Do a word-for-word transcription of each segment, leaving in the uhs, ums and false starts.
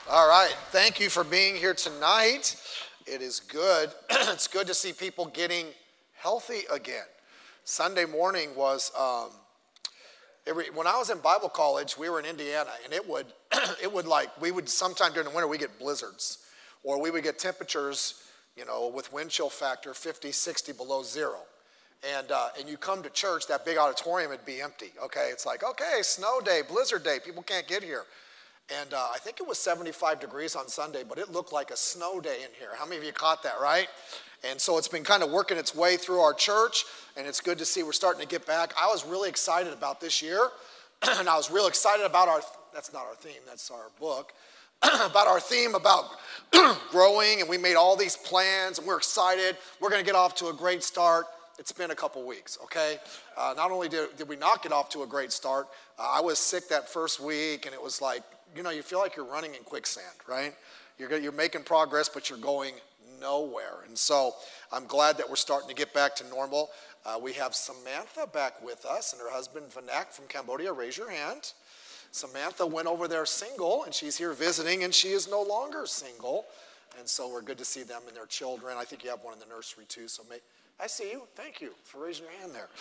All right, thank you for being here tonight. It is good. It's good to see people getting healthy again. Sunday morning was, um, every, when I was in Bible college, we were in Indiana, and it would, it would like, we would sometime during the winter, we get blizzards, or we would get temperatures, you know, with wind chill factor fifty, sixty below zero. And uh, and you come to church, that big auditorium would be empty, okay? It's like, okay, snow day, blizzard day, people can't get here. And uh, I think it was seventy-five degrees on Sunday, but it looked like a snow day in here. How many of you caught that, right? And so it's been kind of working its way through our church, and it's good to see we're starting to get back. I was really excited about this year, and I was real excited about our, that's not our theme, that's our book, about our theme about growing, and we made all these plans, and we're excited. We're going to get off to a great start. It's been a couple weeks, okay? Uh, not only did, did we not get off to a great start, uh, I was sick that first week, and it was like, you know, you feel like you're running in quicksand, right? You're, you're making progress, but you're going nowhere. And so I'm glad that we're starting to get back to normal. Uh, we have Samantha back with us and her husband, Vanak, from Cambodia. Raise your hand. Samantha went over there single, and she's here visiting, and she is no longer single. And so we're good to see them and their children. I think you have one in the nursery, too. So may, I see you. Thank you for raising your hand there.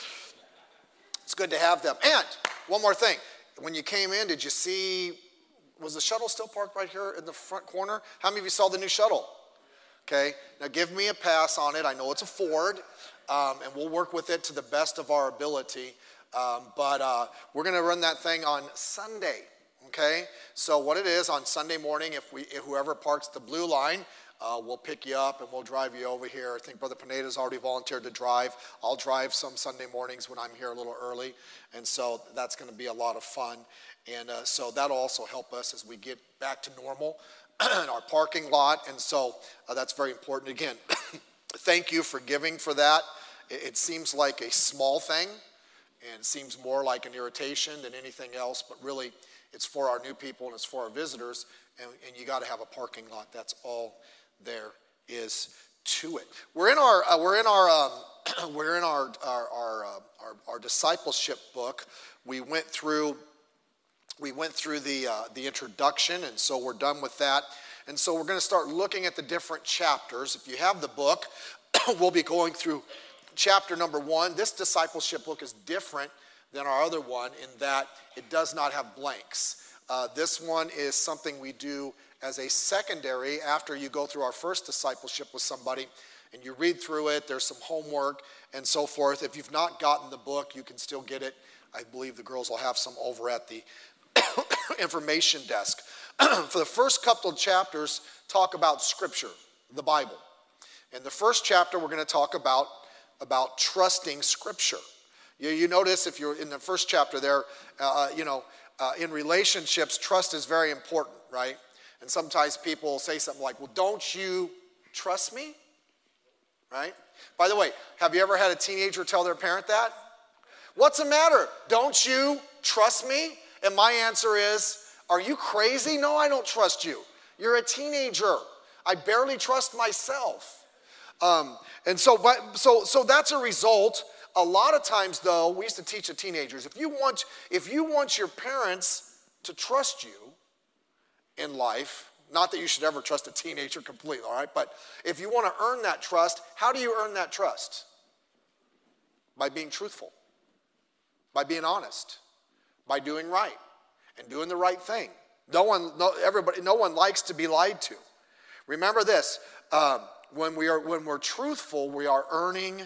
It's good to have them. And one more thing. When you came in, did you see... Was the shuttle still parked right here in the front corner? How many of you saw the new shuttle? Okay, now give me a pass on it. I know it's a Ford, um, and we'll work with it to the best of our ability. Um, but uh, we're going to run that thing on Sunday, okay? So what it is, on Sunday morning, if we if whoever parks the blue line, uh, we'll pick you up and we'll drive you over here. I think Brother Pineda's already volunteered to drive. I'll drive some Sunday mornings when I'm here a little early, and so that's going to be a lot of fun. And uh, so that'll also help us as we get back to normal in our parking lot. And so uh, that's very important. Again, thank you for giving for that. It, it seems like a small thing, and it seems more like an irritation than anything else. But really, it's for our new people and it's for our visitors. And, and you got to have a parking lot. That's all there is to it. We're in our uh, we're in our um, we're in our our our, uh, our our discipleship book. We went through. We went through the uh, the introduction, and so we're done with that. And so we're going to start looking at the different chapters. If you have the book, we'll be going through chapter number one. This discipleship book is different than our other one in that it does not have blanks. Uh, this one is something we do as a secondary after you go through our first discipleship with somebody, and you read through it. There's some homework and so forth. If you've not gotten the book, you can still get it. I believe the girls will have some over at the information desk. For the first couple of chapters, talk about Scripture, the Bible. In the first chapter, we're going to talk about, about trusting Scripture. You, you notice if you're in the first chapter there, uh, you know, uh, in relationships, trust is very important, right? And sometimes people say something like, well, don't you trust me? Right? By the way, have you ever had a teenager tell their parent that? What's the matter? Don't you trust me? And my answer is, are you crazy? No, I don't trust you. You're a teenager. I barely trust myself. Um, and so, but, so, so that's a result. A lot of times, though, we used to teach the teenagers, if you want, if you want your parents to trust you in life, not that you should ever trust a teenager completely, all right? But if you want to earn that trust, how do you earn that trust? By being truthful, by being honest, by doing right and doing the right thing. No one, no, everybody, no one likes to be lied to. Remember this: um, when we are, when we're truthful, we are earning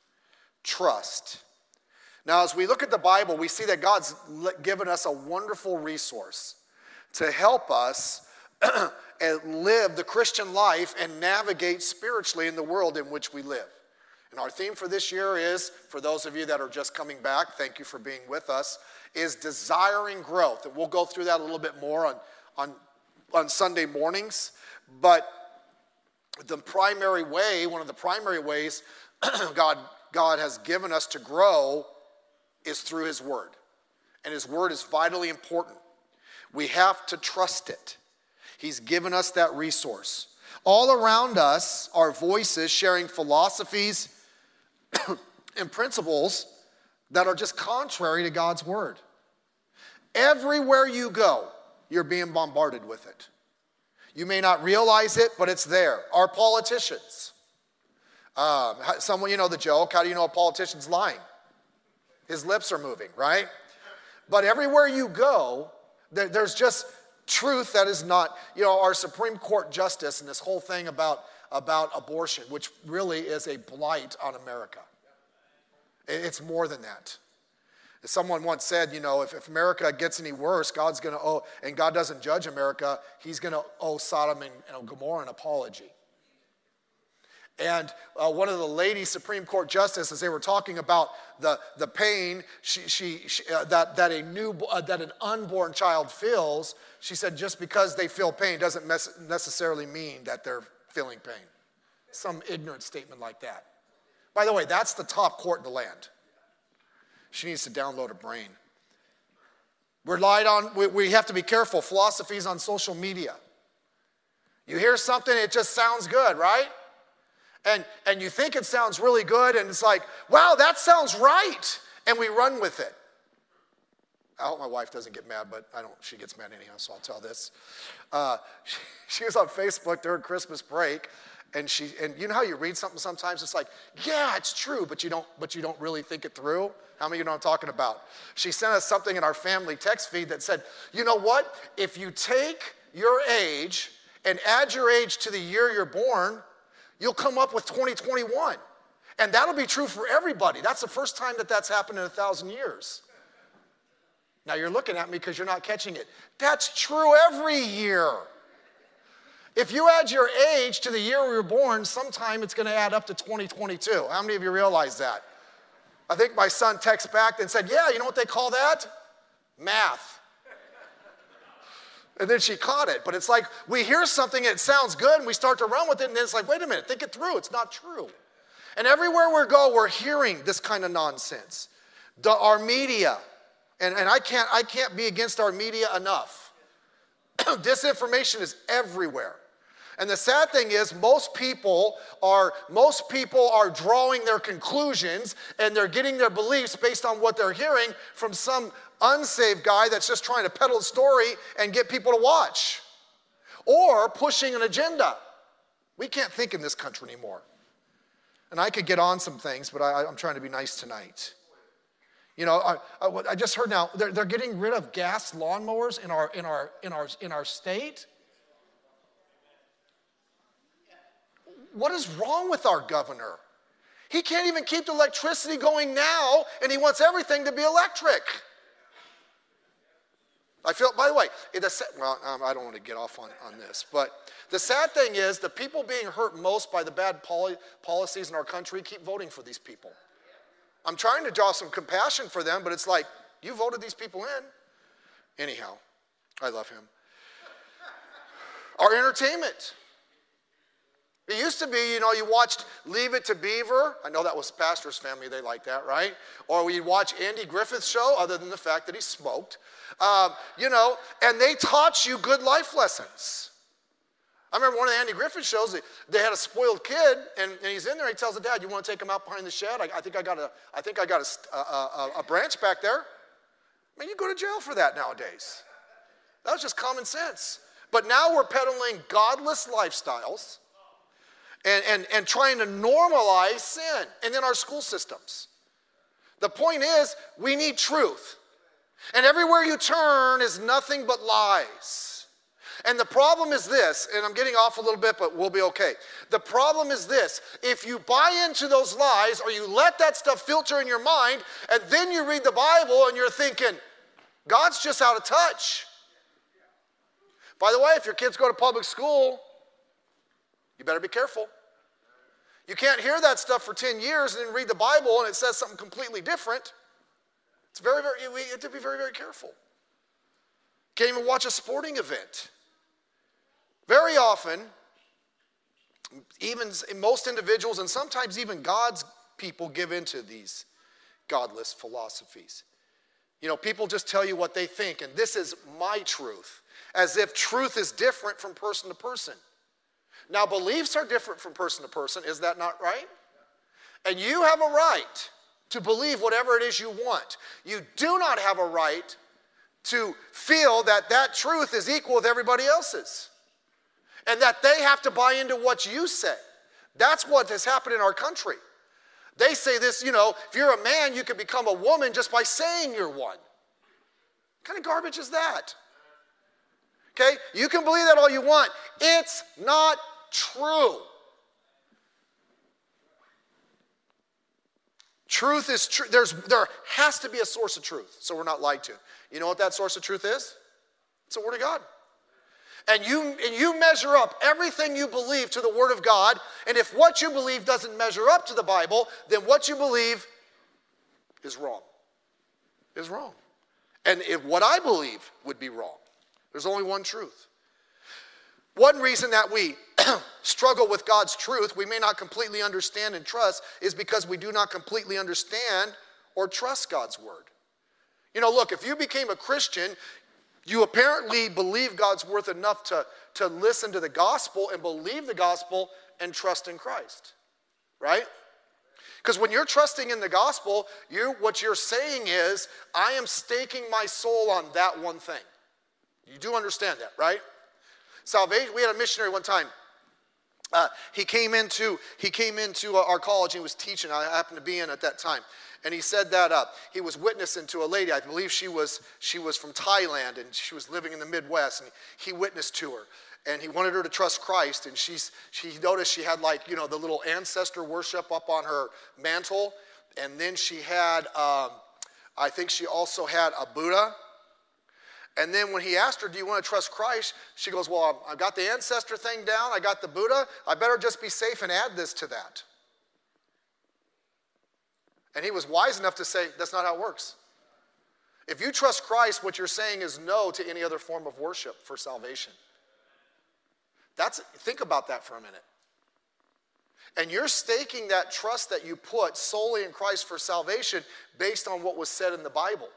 trust. Now, as we look at the Bible, we see that God's given us a wonderful resource to help us and live the Christian life and navigate spiritually in the world in which we live. And our theme for this year is, for those of you that are just coming back, thank you for being with us, is desiring growth. And we'll go through that a little bit more on, on, on Sunday mornings. But the primary way, one of the primary ways God, God has given us to grow is through His Word. And His Word is vitally important. We have to trust it. He's given us that resource. All around us are voices sharing philosophies and principles that are just contrary to God's Word. Everywhere you go, you're being bombarded with it. You may not realize it, but it's there. Our politicians. Um, someone, you know the joke, how do you know a politician's lying? His lips are moving, right? But everywhere you go, there, there's just truth that is not, you know, our Supreme Court justice and this whole thing about, about abortion, which really is a blight on America. It's more than that. Someone once said, you know, if, if America gets any worse, God's going to owe, and God doesn't judge America, he's going to owe Sodom and, and Gomorrah an apology. And uh, one of the lady Supreme Court justices, they were talking about the, the pain she, she, she, uh, that, that, a new, uh, that an unborn child feels. She said just because they feel pain doesn't mes- necessarily mean that they're feeling pain. Some ignorant statement like that. By the way, that's the top court in the land. She needs to download a brain. We're lied on. We, we have to be careful. Philosophies on social media. You hear something, it just sounds good, right? And, and you think it sounds really good, and it's like, wow, that sounds right. And we run with it. I hope my wife doesn't get mad, but I don't. She gets mad anyhow, so I'll tell this. Uh, she, she was on Facebook during Christmas break, and she and you know how you read something sometimes, it's like, yeah, it's true, but you don't, but you don't really think it through. How many of you know what I'm talking about? She sent us something in our family text feed that said, you know what? If you take your age and add your age to the year you're born, you'll come up with twenty twenty-one. And that'll be true for everybody. That's the first time that that's happened in a thousand years. Now you're looking at me because you're not catching it. That's true every year. If you add your age to the year we were born, sometime it's going to add up to twenty twenty-two. How many of you realize that? I think my son texted back and said, yeah, you know what they call that? Math. And then she caught it. But it's like we hear something and it sounds good and we start to run with it and then it's like, wait a minute, think it through. It's not true. And everywhere we go, we're hearing this kind of nonsense. The, our media, and, and I can't, I can't be against our media enough. Disinformation is everywhere. And the sad thing is most people are most people are drawing their conclusions and they're getting their beliefs based on what they're hearing from some unsaved guy that's just trying to peddle a story and get people to watch. Or pushing an agenda. We can't think in this country anymore. And I could get on some things, but I, I'm trying to be nice tonight. You know, I, I, I just heard now they're, they're getting rid of gas lawnmowers in our in our in our in our state. What is wrong with our governor? He can't even keep the electricity going now, and he wants everything to be electric. I feel, by the way, it, well, um, I don't want to get off on, on this, but the sad thing is the people being hurt most by the bad poli- policies in our country keep voting for these people. I'm trying to draw some compassion for them, but it's like, you voted these people in. Anyhow, I love him. Our entertainment. It used to be, you know, you watched Leave It to Beaver. I know that was Pastor's family, they like that, right? Or we'd watch Andy Griffith's show, other than the fact that he smoked. Um, you know, and they taught you good life lessons. I remember one of the Andy Griffith shows, they, they had a spoiled kid, and, and he's in there, he tells the dad, you want to take him out behind the shed? I, I think I got, a, I think I got a, a, a, a branch back there. I mean, you go to jail for that nowadays. That was just common sense. But now we're peddling godless lifestyles, And, and, and trying to normalize sin, and in our school systems. The point is, we need truth. And everywhere you turn is nothing but lies. And the problem is this, and I'm getting off a little bit, but we'll be okay. The problem is this, if you buy into those lies, or you let that stuff filter in your mind, and then you read the Bible and you're thinking, God's just out of touch. By the way, if your kids go to public school, you better be careful. You can't hear that stuff for ten years and then read the Bible and it says something completely different. It's very, very, we have to be very, very careful. Can't even watch a sporting event. Very often, even most individuals and sometimes even God's people give into these godless philosophies. You know, people just tell you what they think, and this is my truth, as if truth is different from person to person. Now, beliefs are different from person to person. Is that not right? And you have a right to believe whatever it is you want. You do not have a right to feel that that truth is equal with everybody else's. and that they have to buy into what you say. That's what has happened in our country. They say this, you know, if you're a man, you can become a woman just by saying you're one. What kind of garbage is that? Okay, you can believe that all you want. It's not true. Truth is true. There's, there has to be a source of truth, so we're not lied to. You know what that source of truth is? It's the Word of God. And you, and you measure up everything you believe to the Word of God, and if what you believe doesn't measure up to the Bible, then what you believe is wrong. Is wrong. And if what I believe would be wrong. There's only one truth. One reason that we struggle with God's truth, we may not completely understand and trust, is because we do not completely understand or trust God's Word. You know, look, if you became a Christian, you apparently believe God's word enough to, to listen to the gospel and believe the gospel and trust in Christ, right? Because when you're trusting in the gospel, you what you're saying is, I am staking my soul on that one thing. You do understand that, right? Salvation, we had a missionary one time. Uh, he came into, he came into our college and he was teaching. I happened to be in at that time. And he said that uh, he was witnessing to a lady. I believe she was, she was from Thailand and she was living in the Midwest. And he witnessed to her. And he wanted her to trust Christ. And she's, she noticed she had like, you know, the little ancestor worship up on her mantle. And then she had, um, I think she also had a Buddha. And then when he asked her, do you want to trust Christ? She goes, well, I've got the ancestor thing down. I got the Buddha. I better just be safe and add this to that. And he was wise enough to say, that's not how it works. If you trust Christ, what you're saying is no to any other form of worship for salvation. That's, think about that for a minute. And you're staking that trust that you put solely in Christ for salvation based on what was said in the Bible.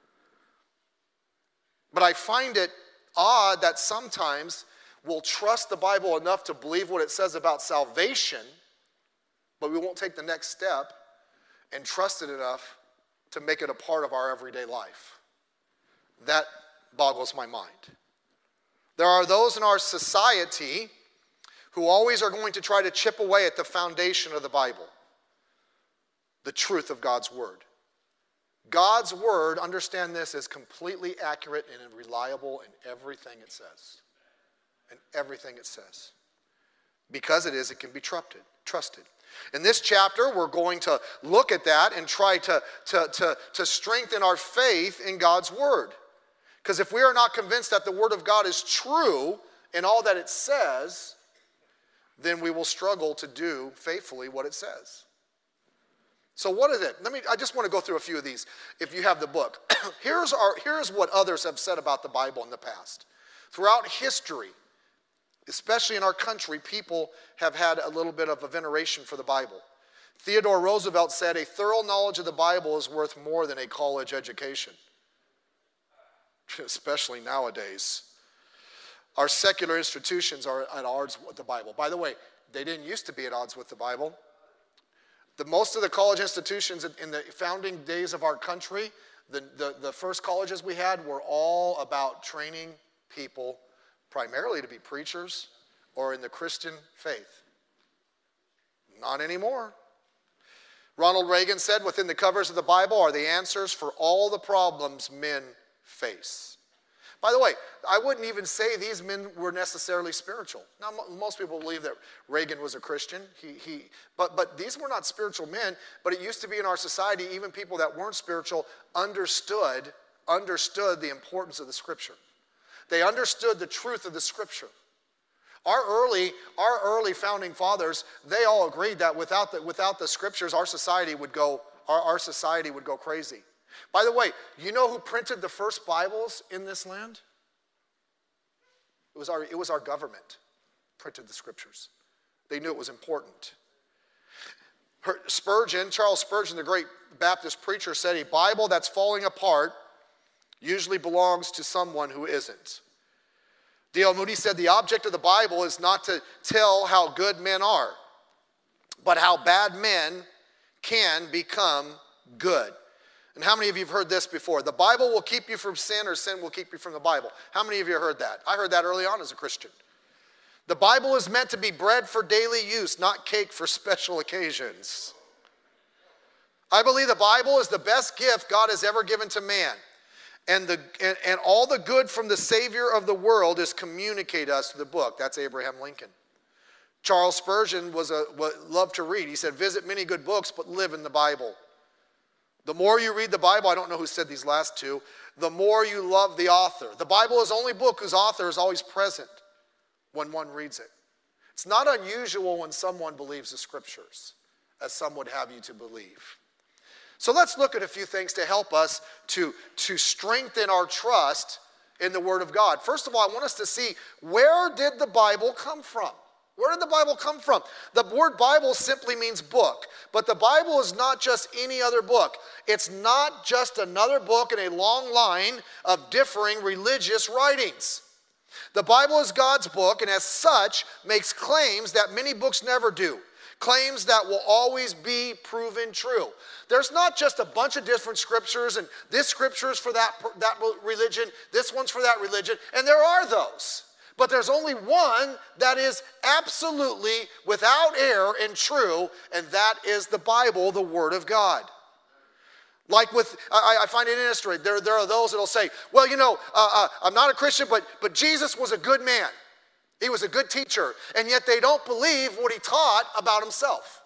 But I find it odd that sometimes we'll trust the Bible enough to believe what it says about salvation, but we won't take the next step and trust it enough to make it a part of our everyday life. That boggles my mind. There are those in our society who always are going to try to chip away at the foundation of the Bible, the truth of God's Word. God's Word, understand this, is completely accurate and reliable in everything it says. In everything it says. Because it is, it can be trusted. trusted. In this chapter, we're going to look at that and try to, to, to, to strengthen our faith in God's Word. Because if we are not convinced that the Word of God is true in all that it says, then we will struggle to do faithfully what it says. So what is it? Let me, I just want to go through a few of these if you have the book. here's, our, here's what others have said about the Bible in the past. Throughout history, especially in our country, people have had a little bit of a veneration for the Bible. Theodore Roosevelt said, a thorough knowledge of the Bible is worth more than a college education. Especially nowadays. Our secular institutions are at odds with the Bible. By the way, they didn't used to be at odds with the Bible. The, most of the college institutions in the founding days of our country, the, the, the first colleges we had were all about training people primarily to be preachers or in the Christian faith. Not anymore. Ronald Reagan said, within the covers of the Bible are the answers for all the problems men face. By the way, I wouldn't even say these men were necessarily spiritual. Now, most people believe that Reagan was a Christian. He, he, but, but these were not spiritual men, but it used to be in our society, even people that weren't spiritual understood, understood the importance of the Scripture. They understood the truth of the Scripture. Our early, our early founding fathers, they all agreed that without the, without the Scriptures, our society would go, our, our society would go crazy. By the way, you know who printed the first Bibles in this land? It was our, it was our government printed the Scriptures. They knew it was important. Her, Spurgeon, Charles Spurgeon, the great Baptist preacher, said a Bible that's falling apart usually belongs to someone who isn't. D L Moody said the object of the Bible is not to tell how good men are, but how bad men can become good. And how many of you have heard this before? The Bible will keep you from sin, or sin will keep you from the Bible. How many of you have heard that? I heard that early on as a Christian. The Bible is meant to be bread for daily use, not cake for special occasions. I believe the Bible is the best gift God has ever given to man. And, the, and, and all the good from the Savior of the world is communicated us through the book. That's Abraham Lincoln. Charles Spurgeon was a, loved to read. He said, visit many good books, but live in the Bible. The more you read the Bible, I don't know who said these last two, the more you love the author. The Bible is the only book whose author is always present when one reads it. It's not unusual when someone believes the scriptures, as some would have you to believe. So let's look at a few things to help us to, to strengthen our trust in the Word of God. First of all, I want us to see, where did the Bible come from? Where did the Bible come from? The word Bible simply means book, but the Bible is not just any other book. It's not just another book in a long line of differing religious writings. The Bible is God's book, and as such makes claims that many books never do. Claims that will always be proven true. There's not just a bunch of different scriptures, and this scripture is for that, that religion, this one's for that religion, and there are those. But there's only one that is absolutely without error and true, and that is the Bible, the Word of God. Like with, I, I find it interesting, there, there are those that will say, well, you know, uh, uh, I'm not a Christian, but, but Jesus was a good man. He was a good teacher, and yet they don't believe what he taught about himself.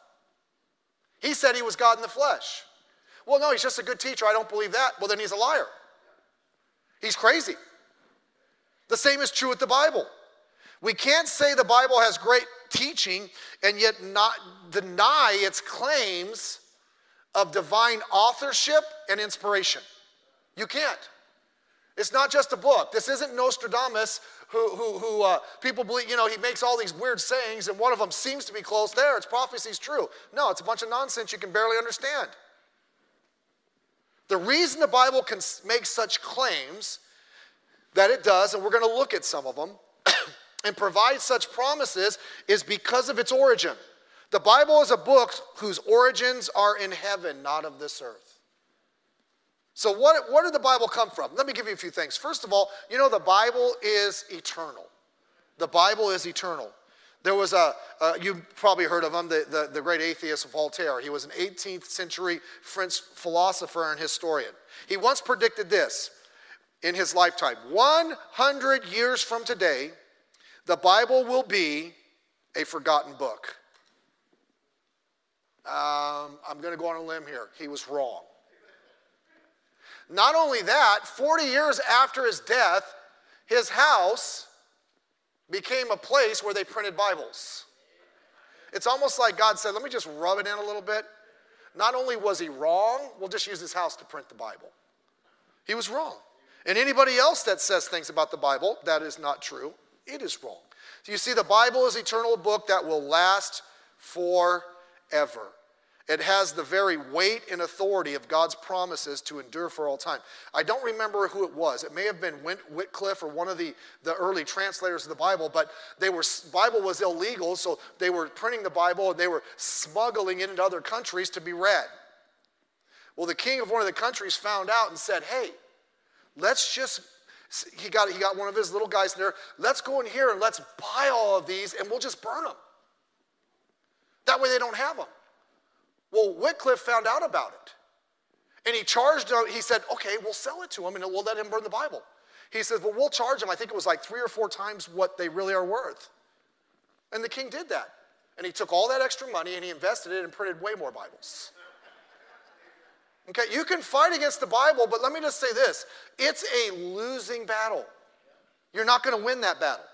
He said he was God in the flesh. Well, no, he's just a good teacher. I don't believe that. Well, then he's a liar. He's crazy. The same is true with the Bible. We can't say the Bible has great teaching and yet not deny its claims of divine authorship and inspiration. You can't. It's not just a book. This isn't Nostradamus who, who, who uh, people believe, you know, he makes all these weird sayings and one of them seems to be close there. Its prophecy's true. No, it's a bunch of nonsense you can barely understand. The reason the Bible can make such claims that it does, and we're going to look at some of them, and provide such promises is because of its origin. The Bible is a book whose origins are in heaven, not of this earth. So what, where did the Bible come from? Let me give you a few things. First of all, you know the Bible is eternal. The Bible is eternal. There was a, uh, you probably heard of him, the, the, the great atheist Voltaire. He was an eighteenth century French philosopher and historian. He once predicted this in his lifetime. one hundred years from today, the Bible will be a forgotten book. Um, I'm going to go on a limb here. He was wrong. Not only that, forty years after his death, his house became a place where they printed Bibles. It's almost like God said, let me just rub it in a little bit. Not only was he wrong, we'll just use his house to print the Bible. He was wrong. And anybody else that says things about the Bible that is not true, it is wrong. So you see, the Bible is an eternal book that will last forever. It has the very weight and authority of God's promises to endure for all time. I don't remember who it was. It may have been Wycliffe or one of the, the early translators of the Bible, but they were, Bible was illegal, so they were printing the Bible and they were smuggling it into other countries to be read. Well, the king of one of the countries found out and said, hey, let's just, he got, he got one of his little guys there, let's go in here and let's buy all of these and we'll just burn them. That way they don't have them. Well, Wycliffe found out about it. And he charged, he said, okay, we'll sell it to him and we'll let him burn the Bible. He says, well, we'll charge him, I think it was like three or four times what they really are worth. And the king did that. And he took all that extra money and he invested it and printed way more Bibles. Okay, you can fight against the Bible, but let me just say this. It's a losing battle. You're not going to win that battle.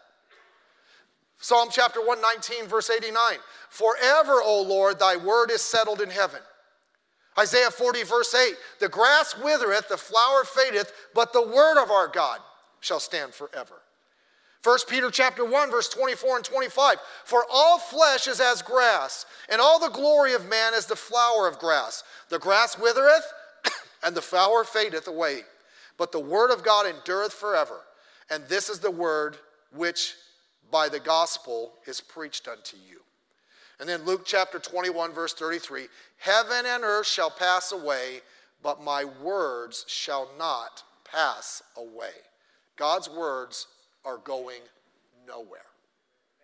Psalm chapter one nineteen, verse eighty-nine. Forever, O Lord, thy word is settled in heaven. Isaiah forty, verse eight. The grass withereth, the flower fadeth, but the word of our God shall stand forever. First Peter chapter one, verse twenty-four and twenty-five. For all flesh is as grass, and all the glory of man as the flower of grass. The grass withereth, and the flower fadeth away. But the word of God endureth forever. And this is the word which by the gospel is preached unto you. And then Luke chapter twenty-one, verse thirty-three. Heaven and earth shall pass away, but my words shall not pass away. God's words are going nowhere.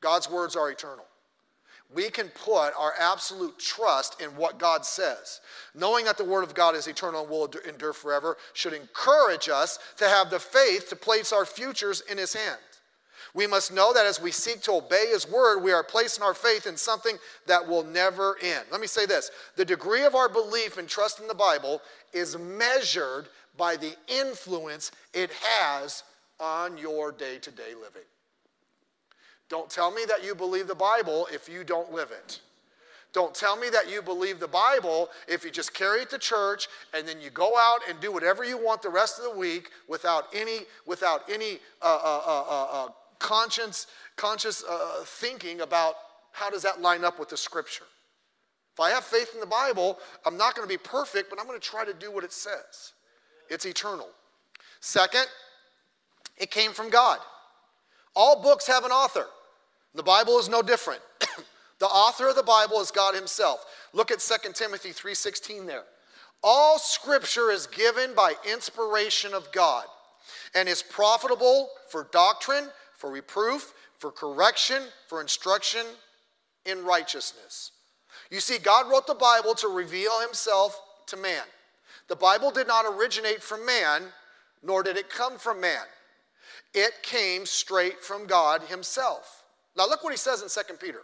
God's words are eternal. We can put our absolute trust in what God says. Knowing that the word of God is eternal and will endure forever should encourage us to have the faith to place our futures in his hand. We must know that as we seek to obey his word, we are placing our faith in something that will never end. Let me say this. The degree of our belief and trust in the Bible is measured by the influence it has on your day-to-day living. Don't tell me that you believe the Bible if you don't live it. Don't tell me that you believe the Bible if you just carry it to church and then you go out and do whatever you want the rest of the week without any, without any uh, uh, uh, uh, conscience, conscious uh, thinking about how does that line up with the Scripture. If I have faith in the Bible, I'm not going to be perfect, but I'm going to try to do what it says. It's eternal. Second, it came from God. All books have an author. The Bible is no different. The author of the Bible is God himself. Look at Second Timothy three sixteen there. All Scripture is given by inspiration of God and is profitable for doctrine, for reproof, for correction, for instruction in righteousness. You see, God wrote the Bible to reveal himself to man. The Bible did not originate from man, nor did it come from man. It came straight from God himself. Now look what he says in Second Peter.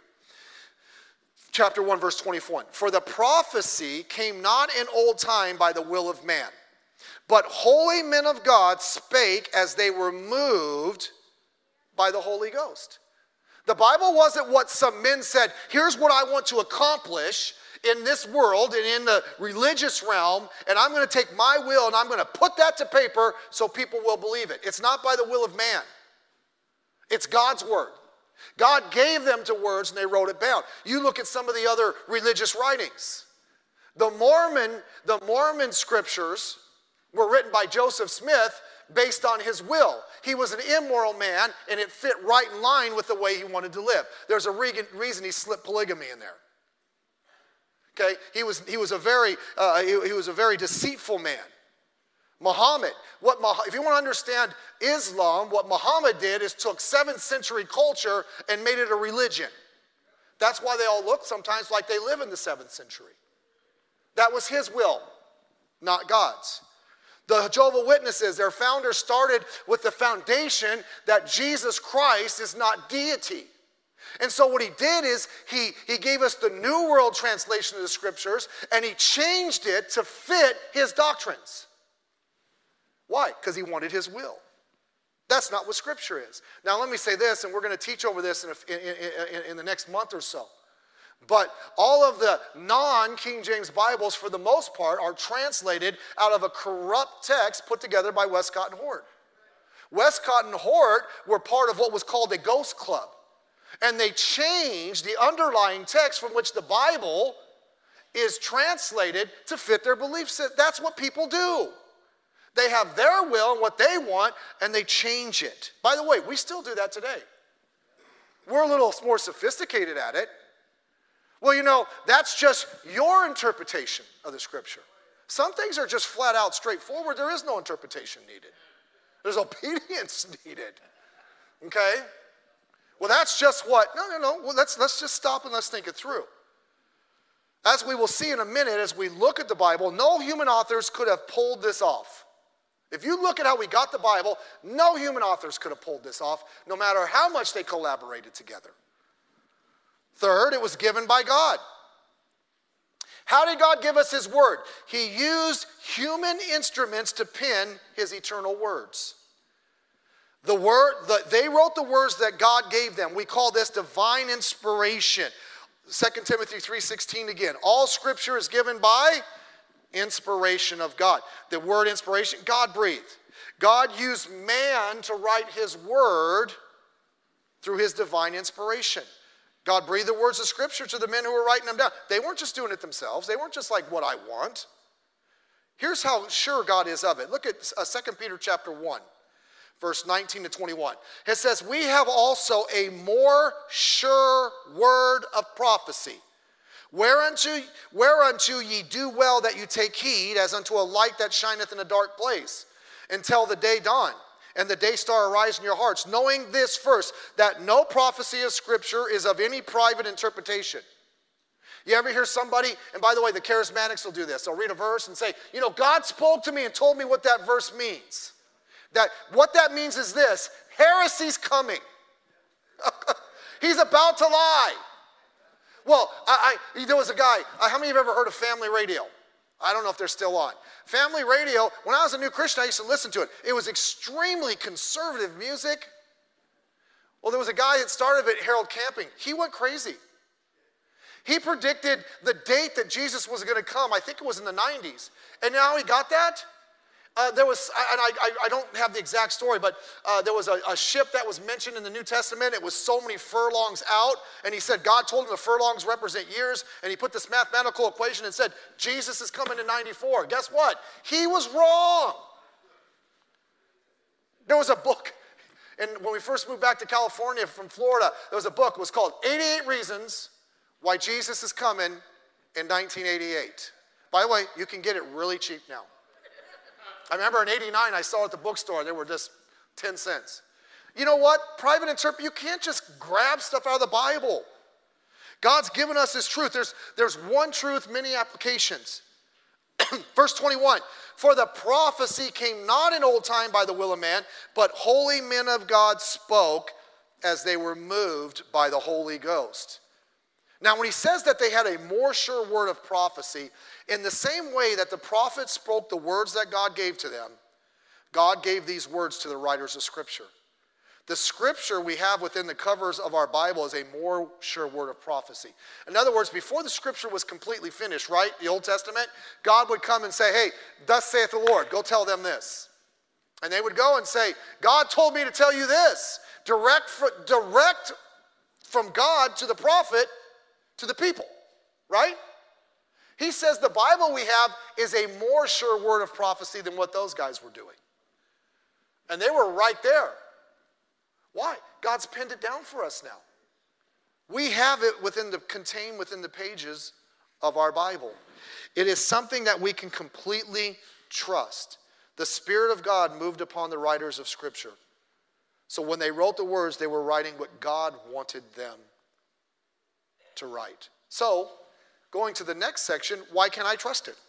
Chapter one, verse twenty-one. For the prophecy came not in old time by the will of man, but holy men of God spake as they were moved by the Holy Ghost. The Bible wasn't what some men said, here's what I want to accomplish in this world and in the religious realm, and I'm going to take my will and I'm going to put that to paper so people will believe it. It's not by the will of man. It's God's word. God gave them to words and they wrote it down. You look at some of the other religious writings. The Mormon, the Mormon scriptures were written by Joseph Smith based on his will. He was an immoral man and it fit right in line with the way he wanted to live. There's a reason he slipped polygamy in there. Okay, he was, he was a very uh, he, he was a very deceitful man. Muhammad, what if you want to understand Islam, what Muhammad did is took seventh century culture and made it a religion. That's why they all look sometimes like they live in the seventh century. That was his will, not God's. The Jehovah's Witnesses, their founder started with the foundation that Jesus Christ is not deity. And so what he did is he, he gave us the New World Translation of the Scriptures and he changed it to fit his doctrines. Why? Because he wanted his will. That's not what Scripture is. Now let me say this, and we're going to teach over this in, a, in, in, in the next month or so. But all of the non-King James Bibles, for the most part, are translated out of a corrupt text put together by Westcott and Hort. Westcott and Hort were part of what was called a ghost club. And they changed the underlying text from which the Bible is translated to fit their beliefs. That's what people do. They have their will and what they want, and they change it. By the way, we still do that today. We're a little more sophisticated at it. Well, you know, that's just your interpretation of the Scripture. Some things are just flat out straightforward. There is no interpretation needed. There's obedience needed. Okay? Well, that's just what, no, no, no. Well, let's, let's just stop and let's think it through. As we will see in a minute, as we look at the Bible, no human authors could have pulled this off. If you look at how we got the Bible, no human authors could have pulled this off, no matter how much they collaborated together. Third, it was given by God. How did God give us his word? He used human instruments to pen his eternal words. The word, the, they wrote the words that God gave them. We call this divine inspiration. Second Timothy three sixteen again. All Scripture is given by inspiration of God. The word inspiration, God breathed. God used man to write his word through his divine inspiration. God breathed the words of Scripture to the men who were writing them down. They weren't just doing it themselves. They weren't just like what I want. Here's how sure God is of it. Look at uh, Second Peter chapter one, verse nineteen to twenty-one. It says, we have also a more sure word of prophecy, whereunto, whereunto ye do well that you take heed, as unto a light that shineth in a dark place, until the day dawn, and the day star arise in your hearts, knowing this first, that no prophecy of Scripture is of any private interpretation. You ever hear somebody, and by the way, the charismatics will do this. They'll read a verse and say, you know, God spoke to me and told me what that verse means. That what that means is this: heresy's coming. He's about to lie. Well, I, I, there was a guy, uh, how many of you have ever heard of Family Radio? I don't know if they're still on. Family Radio, when I was a new Christian, I used to listen to it. It was extremely conservative music. Well, there was a guy that started it, Harold Camping. He went crazy. He predicted the date that Jesus was going to come. I think it was in the nineties. And now he got that. Uh, there was, and I, I, I don't have the exact story, but uh, there was a, a ship that was mentioned in the New Testament. It was so many furlongs out, and he said God told him the furlongs represent years, and he put this mathematical equation and said Jesus is coming in ninety-four. Guess what? He was wrong. There was a book, and when we first moved back to California from Florida, there was a book. It was called eighty-eight Reasons Why Jesus is Coming in nineteen eighty-eight. By the way, you can get it really cheap now. I remember in eighty-nine, I saw it at the bookstore. They were just ten cents. You know what? Private interpret, you can't just grab stuff out of the Bible. God's given us his truth. There's, there's one truth, many applications. Verse twenty-one, for the prophecy came not in old time by the will of man, but holy men of God spoke as they were moved by the Holy Ghost. Now, when he says that they had a more sure word of prophecy, in the same way that the prophets spoke the words that God gave to them, God gave these words to the writers of Scripture. The Scripture we have within the covers of our Bible is a more sure word of prophecy. In other words, before the Scripture was completely finished, right, the Old Testament, God would come and say, hey, thus saith the Lord, go tell them this. And they would go and say, God told me to tell you this. Direct, direct from God to the prophet, to the people, right? He says the Bible we have is a more sure word of prophecy than what those guys were doing. And they were right there. Why? God's pinned it down for us now. We have it within the, contained within the pages of our Bible. It is something that we can completely trust. The Spirit of God moved upon the writers of Scripture. So when they wrote the words, they were writing what God wanted them to write. So, going to the next section, why can I trust it?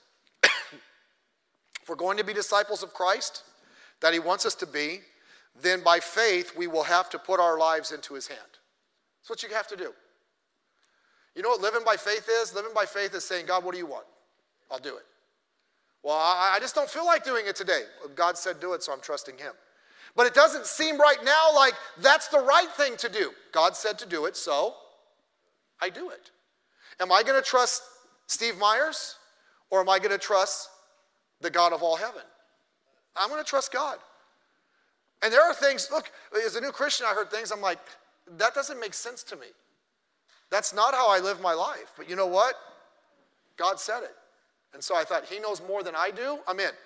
If we're going to be disciples of Christ, that he wants us to be, then by faith we will have to put our lives into his hand. That's what you have to do. You know what living by faith is? Living by faith is saying, God, what do you want? I'll do it. Well, I, I just don't feel like doing it today. God said do it, so I'm trusting him. But it doesn't seem right now like that's the right thing to do. God said to do it, so I do it. Am I going to trust Steve Myers, or am I going to trust the God of all heaven? I'm going to trust God. And there are things, look, as a new Christian, I heard things, I'm like, that doesn't make sense to me. That's not how I live my life. But you know what? God said it. And so I thought, he knows more than I do, I'm in.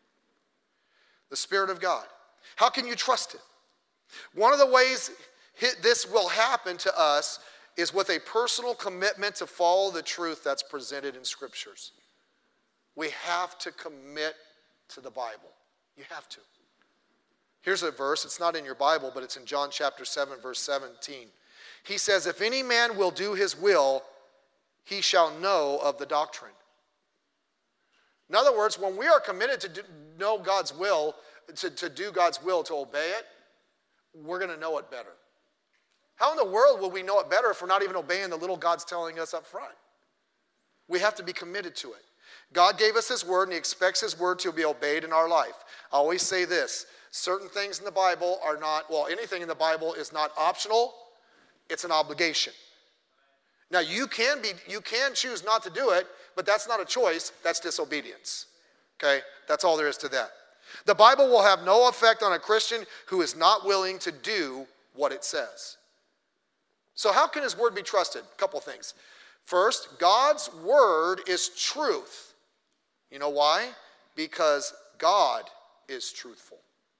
The Spirit of God. How can you trust him? One of the ways this will happen to us is with a personal commitment to follow the truth that's presented in Scriptures. We have to commit to the Bible. You have to. Here's a verse. It's not in your Bible, but it's in John chapter seven, verse seventeen. He says, if any man will do his will, he shall know of the doctrine. In other words, when we are committed to do, know God's will, to, to do God's will, to obey it, we're going to know it better. How in the world will we know it better if we're not even obeying the little God's telling us up front? We have to be committed to it. God gave us his word, and he expects his word to be obeyed in our life. I always say this, certain things in the Bible are not, well, anything in the Bible is not optional, it's an obligation. Now, you can be, you can choose not to do it, but that's not a choice, that's disobedience. Okay? That's all there is to that. The Bible will have no effect on a Christian who is not willing to do what it says. So how can his word be trusted? A couple things. First, God's word is truth. You know why? Because God is truthful.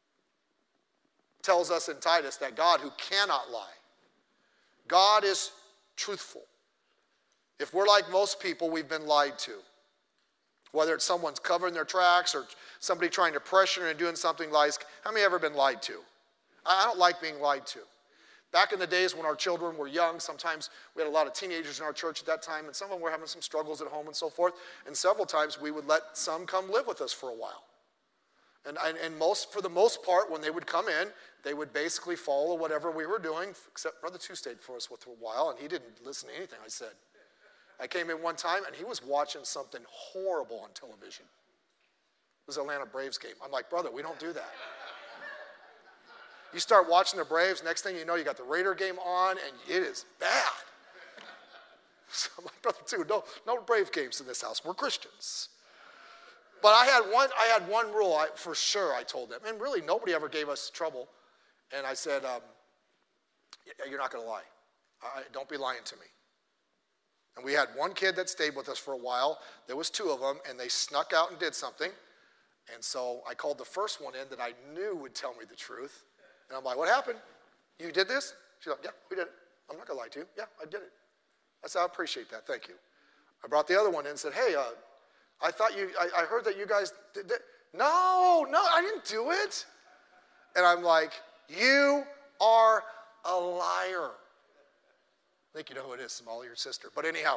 It tells us in Titus that God who cannot lie. God is truthful. If we're like most people, we've been lied to. Whether it's someone's covering their tracks or somebody trying to pressure and doing something like, how many have ever been lied to? I don't like being lied to. Back in the days when our children were young, sometimes we had a lot of teenagers in our church at that time, and some of them were having some struggles at home and so forth. And several times we would let some come live with us for a while. And, and, and most, for the most part, when they would come in, they would basically follow whatever we were doing, except Brother Two stayed for us for a while, and he didn't listen to anything I said. I came in one time, and he was watching something horrible on television. It was an Atlanta Braves game. I'm like, brother, we don't do that. You start watching the Braves, next thing you know, you got the Raider game on, and it is bad. So I'm like, brother, Two, no, no Brave games in this house. We're Christians. But I had one, I had one rule I, for sure I told them, and really nobody ever gave us trouble. And I said, um, you're not going to lie. I, don't be lying to me. And we had one kid that stayed with us for a while. There was two of them, and they snuck out and did something. And so I called the first one in that I knew would tell me the truth. And I'm like, what happened? You did this? She's like, yeah, we did it. I'm not going to lie to you. Yeah, I did it. I said, I appreciate that. Thank you. I brought the other one in and said, hey, uh, I thought you, I, I heard that you guys did that. No, no, I didn't do it. And I'm like, you are a liar. I think you know who it is, Smalley, your sister. But anyhow,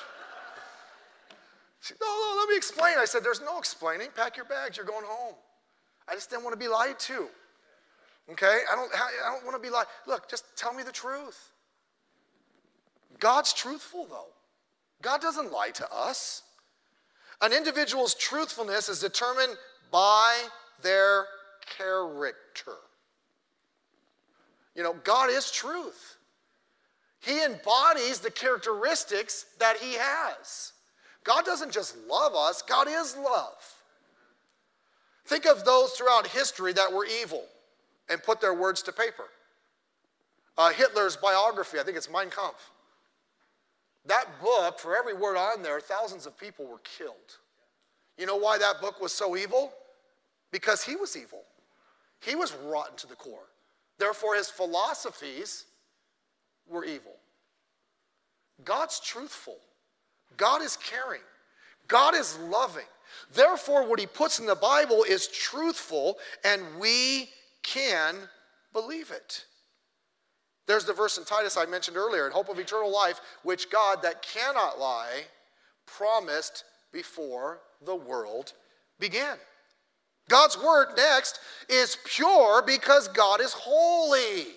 she, no, no, let me explain. I said, there's no explaining. Pack your bags. You're going home. I just didn't want to be lied to. Okay? I don't, I don't want to be lied. Look, just tell me the truth. God's truthful, though. God doesn't lie to us. An individual's truthfulness is determined by their character. You know, God is truth. He embodies the characteristics that he has. God doesn't just love us, God is love. Think of those throughout history that were evil and put their words to paper. Uh, Hitler's biography, I think it's Mein Kampf. That book, for every word on there, thousands of people were killed. You know why that book was so evil? Because he was evil. He was rotten to the core. Therefore, his philosophies were evil. God's truthful. God is caring. God is loving. Therefore, what he puts in the Bible is truthful, and we can believe it. There's the verse in Titus I mentioned earlier, in hope of eternal life, which God that cannot lie promised before the world began. God's word next is pure because God is holy.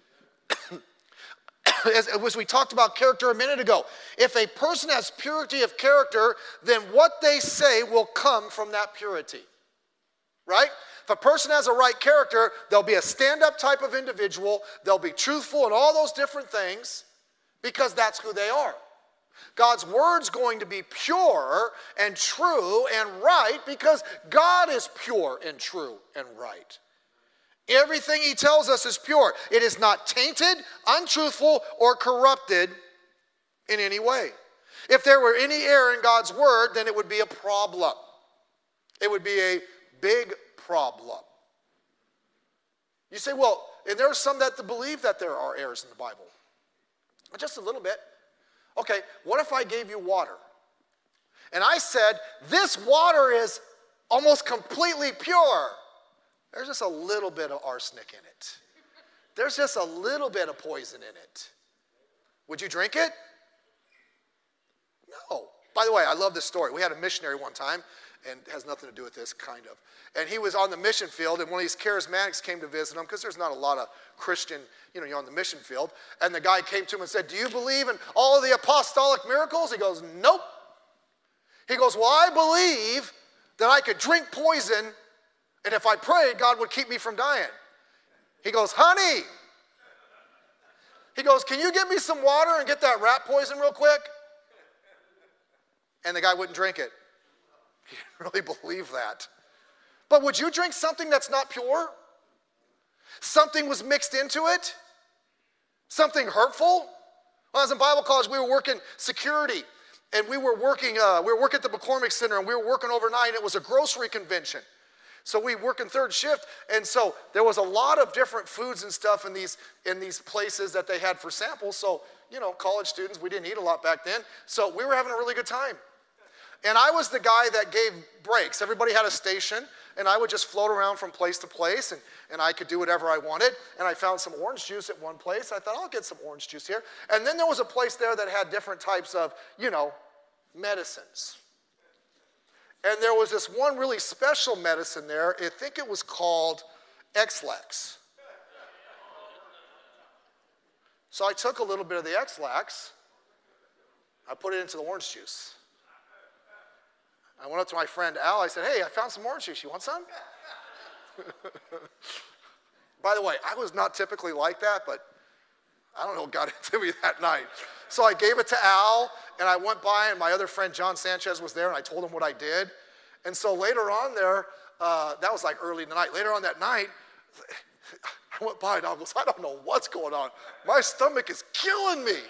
As, as we talked about character a minute ago, if a person has purity of character, then what they say will come from that purity. Right? If a person has a right character, they'll be a stand-up type of individual. They'll be truthful and all those different things because that's who they are. God's word's going to be pure and true and right because God is pure and true and right. Everything he tells us is pure. It is not tainted, untruthful, or corrupted in any way. If there were any error in God's word, then it would be a problem. It would be a big problem. You say, well, and there are some that believe that there are errors in the Bible. Just a little bit. Okay, what if I gave you water? And I said, this water is almost completely pure. There's just a little bit of arsenic in it. There's just a little bit of poison in it. Would you drink it? No. By the way, I love this story. We had a missionary one time, and it has nothing to do with this, kind of. And he was on the mission field, and one of these charismatics came to visit him, because there's not a lot of Christian, you know, you're on the mission field. And the guy came to him and said, do you believe in all of the apostolic miracles? He goes, nope. He goes, well, I believe that I could drink poison, and if I prayed, God would keep me from dying. He goes, honey. He goes, can you get me some water and get that rat poison real quick? And the guy wouldn't drink it. He didn't really believe that. But would you drink something that's not pure? Something was mixed into it? Something hurtful? When I was in Bible college, we were working security. And we were working, uh, we were working at the McCormick Center, and we were working overnight, and it was a grocery convention. So we work in third shift, and so there was a lot of different foods and stuff in these in these places that they had for samples. So, you know, college students, we didn't eat a lot back then. So we were having a really good time. And I was the guy that gave breaks. Everybody had a station, and I would just float around from place to place, and, and I could do whatever I wanted. And I found some orange juice at one place. I thought, I'll get some orange juice here. And then there was a place there that had different types of, you know, medicines. And there was this one really special medicine there. I think it was called X-Lax. So I took a little bit of the X-Lax. I put it into the orange juice. I went up to my friend Al. I said, hey, I found some orange juice. You want some? By the way, I was not typically like that, but I don't know what got into me that night. So I gave it to Al, and I went by, and my other friend John Sanchez was there, and I told him what I did. And so later on there, uh, that was like early in the night. Later on that night, I went by, and I goes, I don't know what's going on. My stomach is killing me.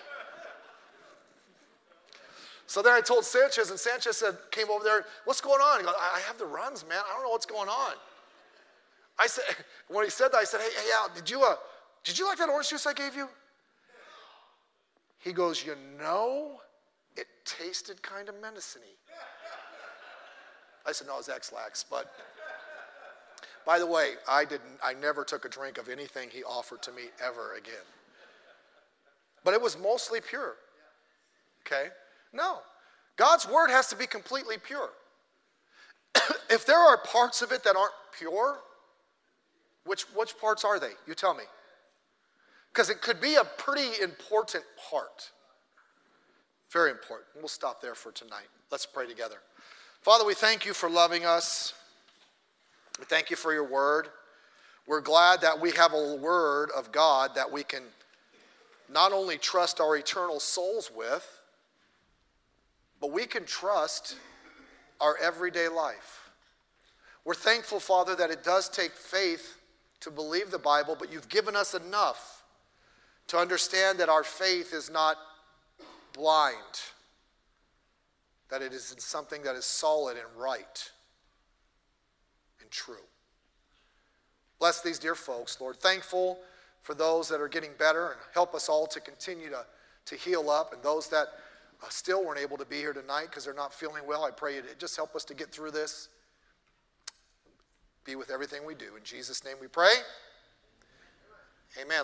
So then I told Sanchez, and Sanchez said, came over there, what's going on? He goes, I have the runs, man. I don't know what's going on. I said, when he said that, I said, hey, hey Al, did you, uh, did you like that orange juice I gave you? He goes, you know, it tasted kind of medicine-y. I said, no, it was X-Lax, but by the way, I didn't, I never took a drink of anything he offered to me ever again. But it was mostly pure, okay? No, God's word has to be completely pure. If there are parts of it that aren't pure, which, which parts are they? You tell me. Because it could be a pretty important part. Very important. We'll stop there for tonight. Let's pray together. Father, we thank you for loving us. We thank you for your word. We're glad that we have a word of God that we can not only trust our eternal souls with, but we can trust our everyday life. We're thankful, Father, that it does take faith to believe the Bible, but you've given us enough to understand that our faith is not blind, that it is in something that is solid and right and true. Bless these dear folks, Lord. Thankful for those that are getting better, and help us all to continue to, to heal up, and those that Uh, still weren't able to be here tonight because they're not feeling well. I pray you just help us to get through this. Be with everything we do. In Jesus' name we pray. Amen.